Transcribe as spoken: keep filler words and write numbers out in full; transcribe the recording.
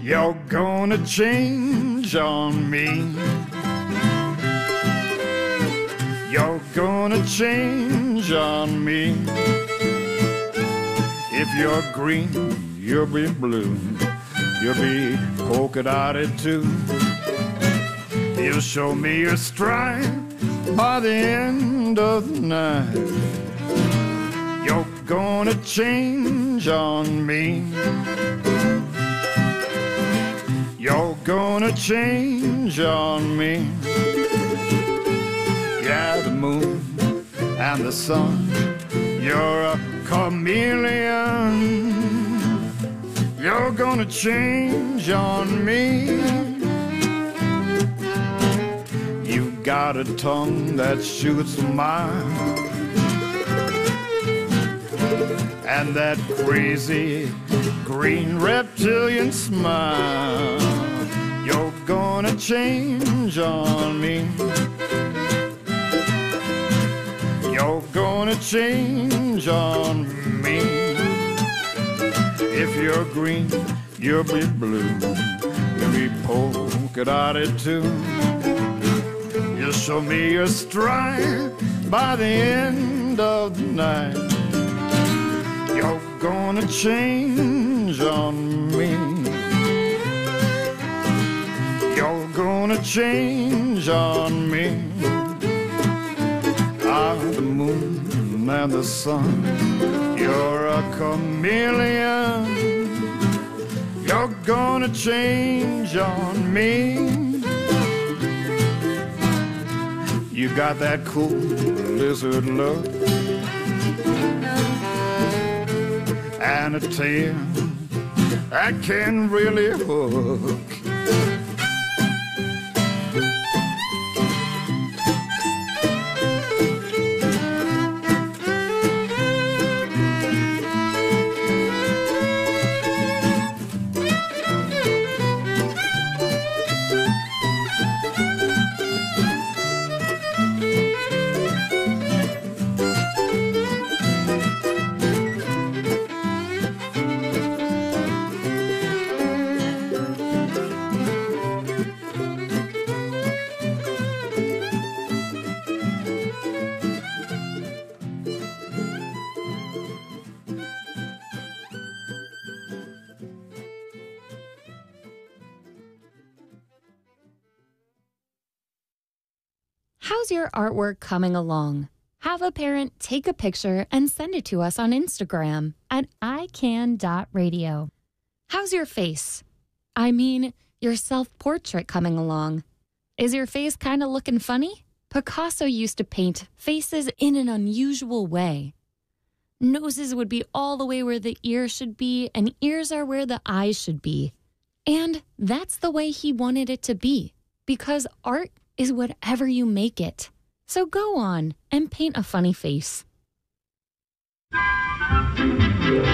You're gonna change on me. You're gonna change on me. If you're green, you'll be blue. You'll be polka dotted too. You'll show me your stride by the end of the night. You're gonna change on me. You're gonna change on me. Yeah, the moon and the sun, you're a chameleon. You're gonna change on me. You got a tongue that shoots a mile, and that crazy green reptilian smile. You're gonna change on me. You're gonna change on me. If you're green, you'll be blue. You'll be polka dotted too. You'll show me your stride by the end of the night. You're gonna change on me. You're gonna change on me. Ah, the moon and the sun, you're a chameleon. You're gonna change on me. You got that cool lizard look and a tail that can really hook. How's your artwork coming along? Have a parent take a picture and send it to us on Instagram at i can dot radio. How's your face? I mean, your self-portrait coming along. Is your face kind of looking funny? Picasso used to paint faces in an unusual way. Noses would be all the way where the ears should be, and ears are where the eyes should be. And that's the way he wanted it to be, because art is whatever you make it. So go on and paint a funny face.